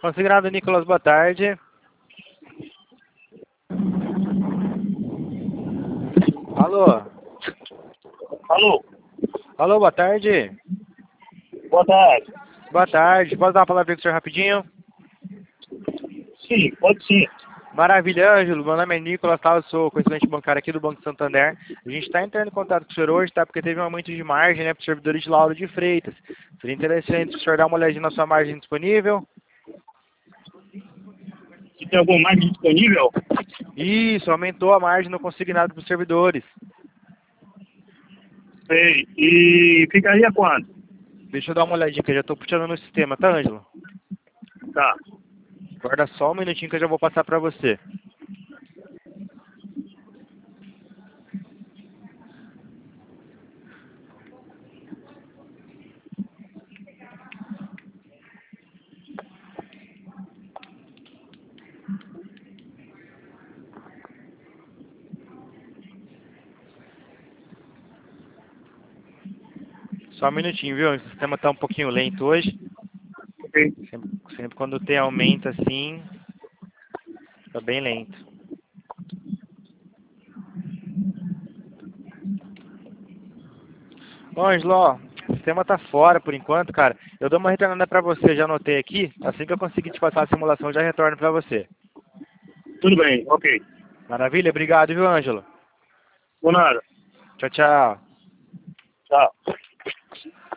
Consignado Nicolas, boa tarde. Alô? Alô? Alô, boa tarde. Boa tarde. Boa tarde. Posso dar uma palavra para o senhor rapidinho? Sim, pode sim. Maravilha, Ângelo. Meu nome é Nicolas, tá? Eu sou correspondente bancário aqui do Banco Santander. A gente está entrando em contato com o senhor hoje, tá? Porque teve um aumento de margem, né, para os servidores de Lauro de Freitas. Seria interessante o senhor dar uma olhadinha na sua margem disponível? Se tem alguma margem disponível? Isso, aumentou a margem no consignado para os servidores. Sei. E ficaria quanto? Deixa eu dar uma olhadinha que eu já estou puxando no sistema, tá, Ângelo? Tá. Guarda só um minutinho que eu já vou passar para você. Só um minutinho, viu? O sistema está um pouquinho lento hoje. Ok. Sempre quando tem aumento assim, tá bem lento. Bom, Ângelo, ó, o sistema tá fora por enquanto, cara. Eu dou uma retornada pra você, já anotei aqui. Assim que eu conseguir te passar a simulação, eu já retorno pra você. Tudo bem, ok. Maravilha? Obrigado, viu, Ângelo? Por nada. Tchau, tchau. Tchau.